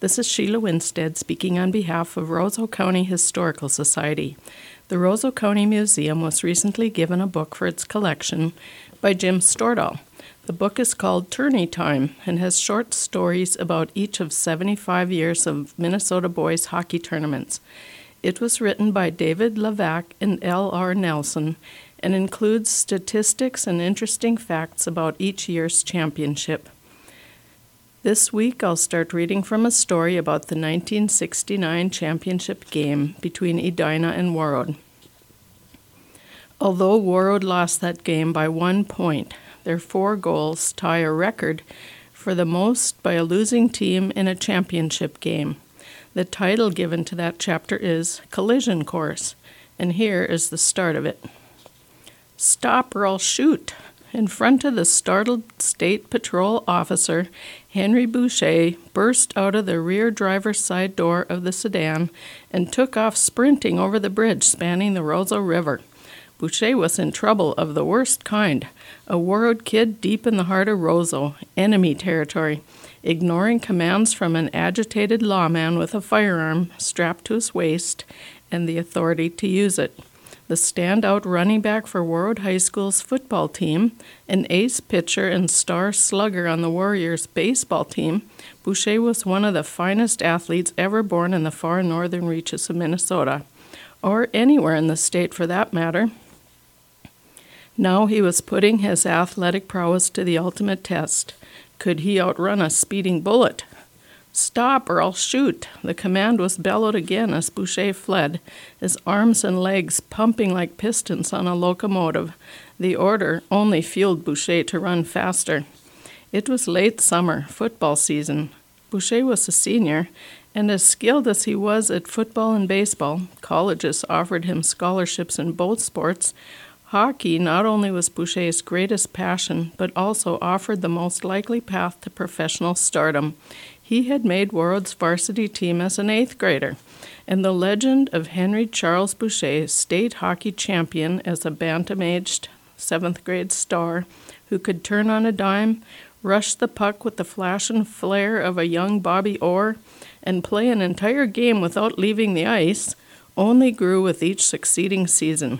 This is Sheila Winstead speaking on behalf of Roseau County Historical Society. The Roseau County Museum was recently given a book for its collection by Jim Stordahl. The book is called Tourney Time and has short stories about each of 75 years of Minnesota boys hockey tournaments. It was written by David Levac and L.R. Nelson and includes statistics and interesting facts about each year's championship. This week I'll start reading from a story about the 1969 championship game between Edina and Warroad. Although Warroad lost that game by 1 point, their 4 goals tie a record for the most by a losing team in a championship game. The title given to that chapter is Collision Course, and here is the start of it. "Stop or I'll shoot!" In front of the startled State Patrol officer, Henry Boucher burst out of the rear driver's side door of the sedan and took off sprinting over the bridge spanning the Roseau River. Boucher was in trouble of the worst kind, a Warroad kid deep in the heart of Roseau, enemy territory, ignoring commands from an agitated lawman with a firearm strapped to his waist and the authority to use it. The standout running back for Warroad High School's football team, an ace pitcher and star slugger on the Warriors baseball team, Boucher was one of the finest athletes ever born in the far northern reaches of Minnesota, or anywhere in the state for that matter. Now he was putting his athletic prowess to the ultimate test. Could he outrun a speeding bullet? "Stop or I'll shoot!" The command was bellowed again as Boucher fled, his arms and legs pumping like pistons on a locomotive. The order only fueled Boucher to run faster. It was late summer, football season. Boucher was a senior, and as skilled as he was at football and baseball, colleges offered him scholarships in both sports. Hockey not only was Boucher's greatest passion, but also offered the most likely path to professional stardom. He had made Warroad's varsity team as an 8th grader, and the legend of Henry Charles Boucher, state hockey champion as a bantam-aged 7th grade star who could turn on a dime, rush the puck with the flash and flare of a young Bobby Orr, and play an entire game without leaving the ice, only grew with each succeeding season.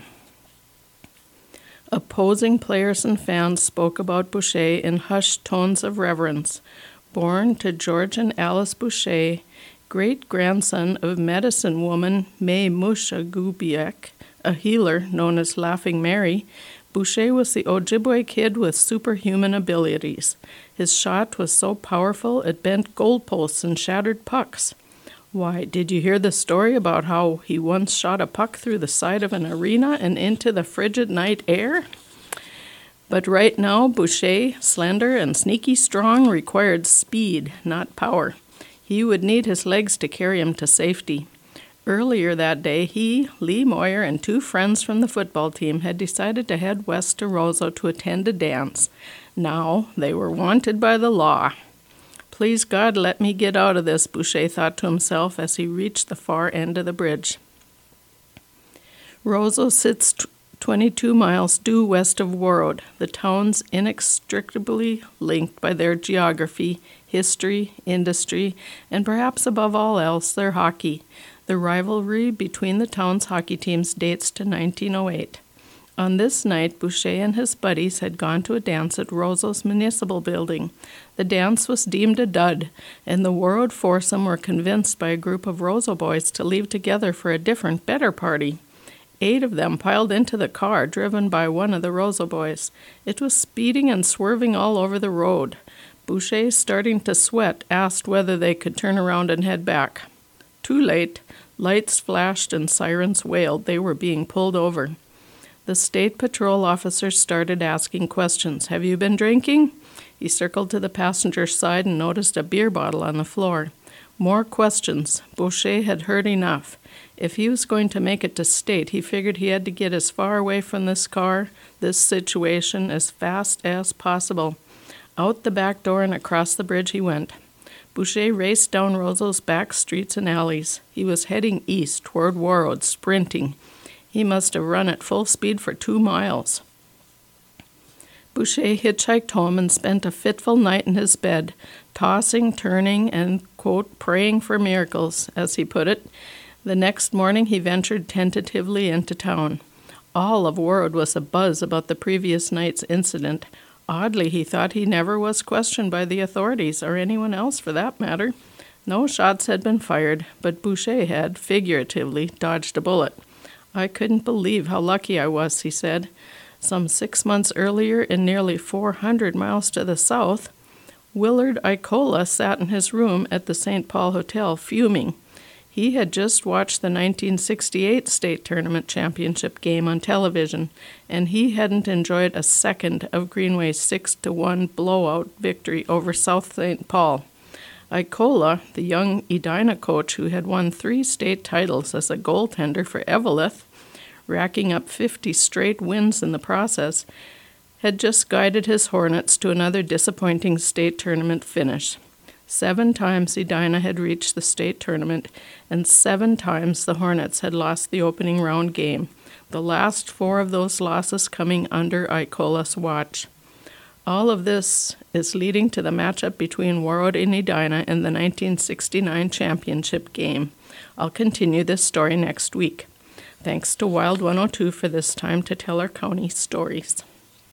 Opposing players and fans spoke about Boucher in hushed tones of reverence. Born to George and Alice Boucher, great-grandson of medicine woman May Mushagubiak, a healer known as Laughing Mary, Boucher was the Ojibwe kid with superhuman abilities. His shot was so powerful it bent goalposts and shattered pucks. Why, did you hear the story about how he once shot a puck through the side of an arena and into the frigid night air? But right now, Boucher, slender and sneaky strong, required speed, not power. He would need his legs to carry him to safety. Earlier that day, he, Lee Moyer, and 2 friends from the football team had decided to head west to Roseau to attend a dance. Now they were wanted by the law. "Please God, let me get out of this," Boucher thought to himself as he reached the far end of the bridge. Roseau sits 22 miles due west of Warroad, the towns inextricably linked by their geography, history, industry, and perhaps above all else, their hockey. The rivalry between the town's hockey teams dates to 1908. On this night, Boucher and his buddies had gone to a dance at Roseau's municipal building. The dance was deemed a dud, and the Warroad foursome were convinced by a group of Roseau boys to leave together for a different, better party. 8 of them piled into the car, driven by one of the Roseau boys. It was speeding and swerving all over the road. Boucher, starting to sweat, asked whether they could turn around and head back. Too late. Lights flashed and sirens wailed. They were being pulled over. The state patrol officer started asking questions. "Have you been drinking?" He circled to the passenger side and noticed a beer bottle on the floor. More questions. Boucher had heard enough. If he was going to make it to state, he figured he had to get as far away from this car, this situation, as fast as possible. Out the back door and across the bridge he went. Boucher raced down Roseau's back streets and alleys. He was heading east toward Warroad, sprinting. He must have run at full speed for 2 miles. Boucher hitchhiked home and spent a fitful night in his bed, tossing, turning, and, quote, praying for miracles, as he put it. The next morning he ventured tentatively into town. All of Warroad was abuzz about the previous night's incident. Oddly, he thought he never was questioned by the authorities, or anyone else for that matter. No shots had been fired, but Boucher had, figuratively, dodged a bullet. I couldn't believe how lucky I was, he said. Some 6 months earlier, and nearly 400 miles to the south, Willard Icola sat in his room at the St. Paul Hotel, fuming. He had just watched the 1968 state tournament championship game on television, and he hadn't enjoyed a second of Greenway's 6-1 blowout victory over South St. Paul. Icola, the young Edina coach who had won 3 state titles as a goaltender for Eveleth, racking up 50 straight wins in the process, had just guided his Hornets to another disappointing state tournament finish. 7 times Edina had reached the state tournament, and 7 times the Hornets had lost the opening round game, the last 4 of those losses coming under Icola's watch. All of this is leading to the matchup between Warroad and Edina in the 1969 championship game. I'll continue this story next week. Thanks to Wild 102 for this time to tell our county stories.